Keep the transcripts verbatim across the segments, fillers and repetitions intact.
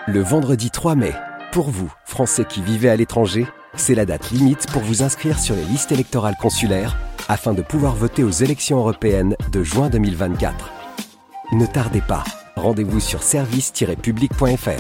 Le vendredi trois mai, pour vous, Français qui vivez à l'étranger, c'est la date limite pour vous inscrire sur les listes électorales consulaires afin de pouvoir voter aux élections européennes de juin deux mille vingt-quatre. Ne tardez pas, rendez-vous sur service tiret public point f r.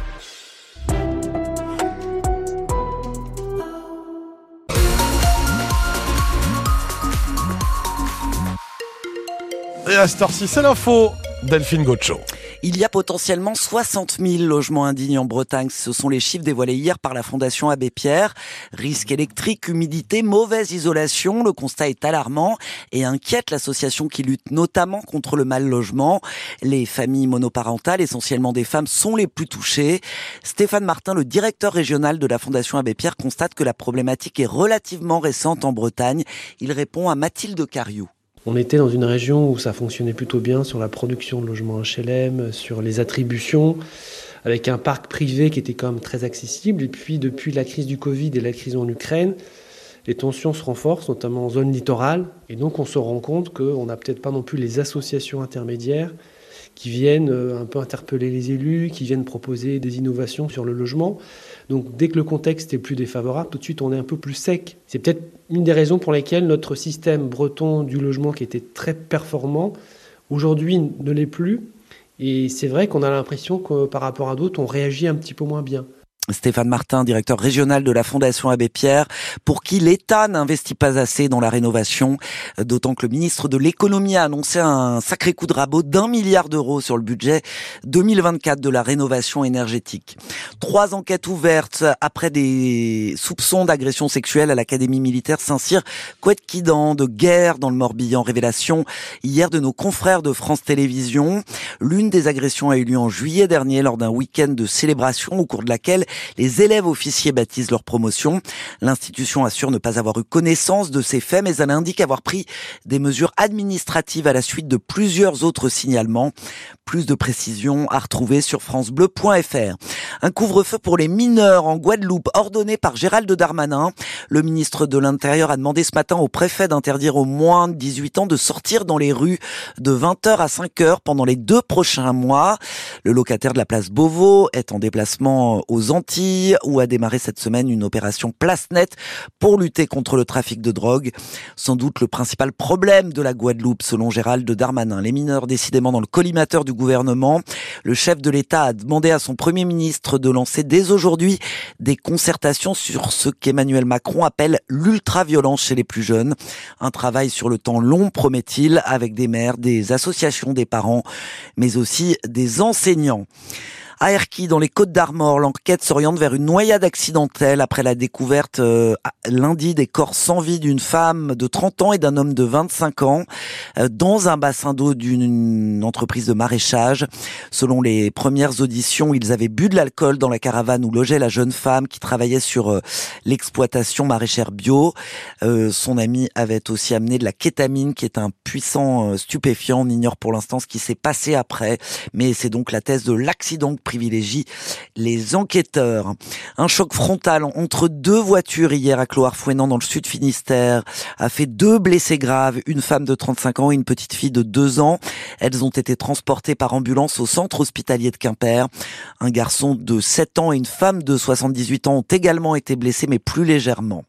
Et à cette heure-ci, c'est l'info, Delphine Gaucho. Il y a potentiellement soixante mille logements indignes en Bretagne. Ce sont les chiffres dévoilés hier par la Fondation Abbé Pierre. Risque électrique, humidité, mauvaise isolation. Le constat est alarmant et inquiète l'association qui lutte notamment contre le mal logement. Les familles monoparentales, essentiellement des femmes, sont les plus touchées. Stéphane Martin, le directeur régional de la Fondation Abbé Pierre, constate que la problématique est relativement récente en Bretagne. Il répond à Mathilde Cariou. On était dans une région où ça fonctionnait plutôt bien sur la production de logements H L M, sur les attributions, avec un parc privé qui était quand même très accessible. Et puis depuis la crise du Covid et la crise en Ukraine, les tensions se renforcent, notamment en zone littorale. Et donc on se rend compte qu'on n'a peut-être pas non plus les associations intermédiaires qui viennent un peu interpeller les élus, qui viennent proposer des innovations sur le logement. Donc dès que le contexte est plus défavorable, tout de suite on est un peu plus sec. C'est peut-être une des raisons pour lesquelles notre système breton du logement, qui était très performant, aujourd'hui ne l'est plus. Et c'est vrai qu'on a l'impression que par rapport à d'autres, on réagit un petit peu moins bien. Stéphane Martin, directeur régional de la Fondation Abbé Pierre, pour qui l'État n'investit pas assez dans la rénovation, d'autant que le ministre de l'économie a annoncé un sacré coup de rabot d'un milliard d'euros sur le budget deux mille vingt-quatre de la rénovation énergétique. Trois enquêtes ouvertes après des soupçons d'agression sexuelle à l'Académie militaire Saint-Cyr Couët-Quidan, de guerre dans le Morbihan. Révélation hier de nos confrères de France Télévisions. L'une des agressions a eu lieu en juillet dernier lors d'un week-end de célébration au cours de laquelle les élèves officiers baptisent leur promotion. L'institution assure ne pas avoir eu connaissance de ces faits, mais elle indique avoir pris des mesures administratives à la suite de plusieurs autres signalements. Plus de précisions à retrouver sur francebleu point f r. Un couvre-feu pour les mineurs en Guadeloupe, ordonné par Gérald Darmanin. Le ministre de l'Intérieur a demandé ce matin au préfet d'interdire aux moins de dix-huit ans de sortir dans les rues de vingt heures à cinq heures pendant les deux prochains mois. Le locataire de la place Beauvau est en déplacement aux Antilles, où a démarré cette semaine une opération Place Nette pour lutter contre le trafic de drogue. Sans doute le principal problème de la Guadeloupe, selon Gérald Darmanin. Les mineurs, décidément dans le collimateur du gouvernement. Le chef de l'État a demandé à son Premier ministre de lancer dès aujourd'hui des concertations sur ce qu'Emmanuel Macron appelle l'ultra-violence chez les plus jeunes. Un travail sur le temps long, promet-il, avec des maires, des associations, des parents, mais aussi des enseignants. À Erquy, dans les Côtes-d'Armor, l'enquête s'oriente vers une noyade accidentelle après la découverte euh, lundi des corps sans vie d'une femme de trente ans et d'un homme de vingt-cinq ans euh, dans un bassin d'eau d'une entreprise de maraîchage. Selon les premières auditions, ils avaient bu de l'alcool dans la caravane où logeait la jeune femme qui travaillait sur euh, l'exploitation maraîchère bio. Euh, son ami avait aussi amené de la kétamine, qui est un puissant euh, stupéfiant. On ignore pour l'instant ce qui s'est passé après, mais c'est donc la thèse de l'accident privilégie les enquêteurs. Un choc frontal entre deux voitures hier à Clohars-Fouesnant dans le sud Finistère a fait deux blessés graves, une femme de trente-cinq ans et une petite fille de deux ans. Elles ont été transportées par ambulance au centre hospitalier de Quimper. Un garçon de sept ans et une femme de soixante-dix-huit ans ont également été blessés, mais plus légèrement.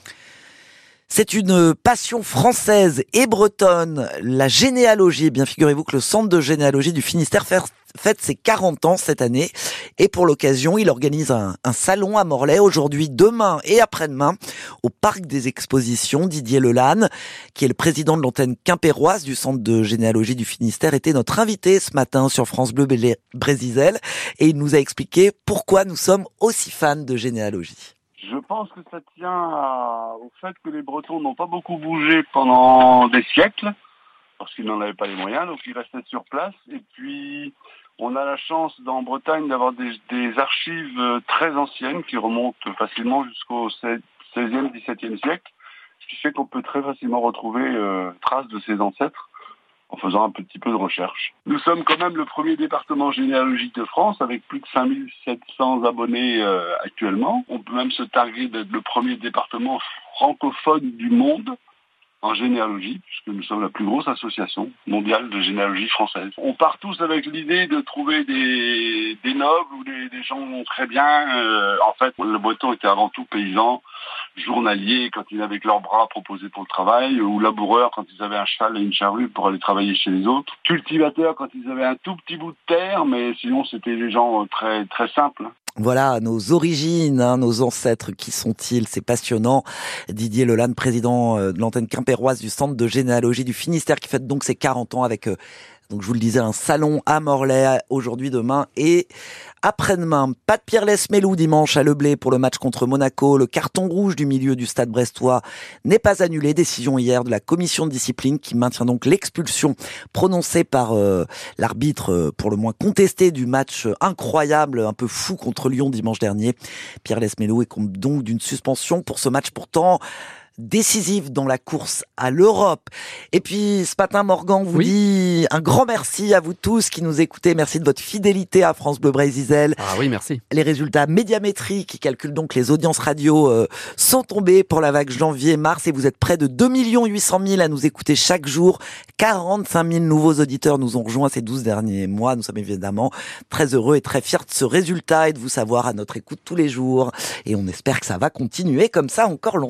C'est une passion française et bretonne, la généalogie. Eh bien, figurez-vous que le centre de généalogie du Finistère fête ses quarante ans cette année. Et pour l'occasion, il organise un, un salon à Morlaix aujourd'hui, demain et après-demain, au Parc des Expositions. Didier Lelanne, qui est le président de l'antenne quimpéroise du centre de généalogie du Finistère, était notre invité ce matin sur France Bleu Brésil. Et il nous a expliqué pourquoi nous sommes aussi fans de généalogie. Je pense que ça tient à, au fait que les Bretons n'ont pas beaucoup bougé pendant des siècles, parce qu'ils n'en avaient pas les moyens, donc ils restaient sur place. Et puis, on a la chance dans Bretagne d'avoir des, des archives très anciennes qui remontent facilement jusqu'au seizième, dix-septième siècle, ce qui fait qu'on peut très facilement retrouver euh, traces de ses ancêtres en faisant un petit peu de recherche. Nous sommes quand même le premier département généalogique de France, avec plus de cinq mille sept cents abonnés euh, actuellement. On peut même se targuer d'être le premier département francophone du monde. en généalogie, puisque nous sommes la plus grosse association mondiale de généalogie française. On part tous avec l'idée de trouver des, des nobles ou des, des gens très bien. Euh, en fait, le breton était avant tout paysan, journalier quand ils avaient que leurs bras proposés pour le travail, ou laboureur quand ils avaient un cheval et une charrue pour aller travailler chez les autres, cultivateur quand ils avaient un tout petit bout de terre, mais sinon c'était des gens très très simples. Voilà nos origines, hein, nos ancêtres, qui sont-ils? C'est passionnant. Didier Lelanne, président de l'antenne quimpéroise du Centre de généalogie du Finistère, qui fête donc ses quarante ans avec, euh, donc je vous le disais, un salon à Morlaix aujourd'hui, demain et après-demain. Pas de Pierre Lesmelou dimanche à Le Blé pour le match contre Monaco. Le carton rouge du milieu du stade brestois n'est pas annulé. Décision hier de la commission de discipline qui maintient donc l'expulsion prononcée par euh, l'arbitre euh, pour le moins contesté du match incroyable, un peu fou contre Lyon dimanche dernier. Pierre Lesmelou est compte donc d'une suspension pour ce match pourtant décisif dans la course à l'Europe. Et puis ce matin, Morgan vous oui. dit un grand merci à vous tous qui nous écoutez. Merci de votre fidélité à France Bleu Brésil. Ah oui, merci. Les résultats Médiamétrie qui calculent donc les audiences radio euh, sont tombés pour la vague janvier-mars et vous êtes près de deux millions huit cent mille à nous écouter chaque jour. quarante-cinq mille nouveaux auditeurs nous ont rejoints ces douze derniers mois. Nous sommes évidemment très heureux et très fiers de ce résultat et de vous savoir à notre écoute tous les jours. Et on espère que ça va continuer comme ça encore longtemps.